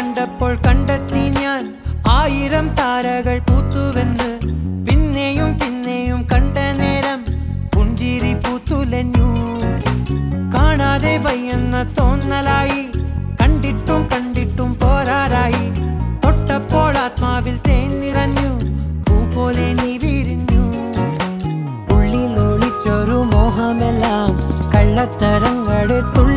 കണ്ടപ്പോൾ കണ്ടെത്തി ഞാൻ ആയിരം താരകൾ പൂത്തുവെന്ന് പിന്നെയും പിന്നെയും കണ്ട നേരം പുഞ്ചിരി പൂത്തുലഞ്ഞു കാണാതെ വയ്യെന്ന തോന്നലായി കണ്ടിട്ടും കണ്ടിട്ടും പോരാറായി തൊട്ടപ്പോൾ ആത്മാവിൽ തേൻ നിറഞ്ഞു പൂ പോലെ നീ വിരിഞ്ഞു ഉള്ളിൽ ഒളിച്ചൊരു മോഹമെല്ലാം കള്ളത്തരങ്ങളെ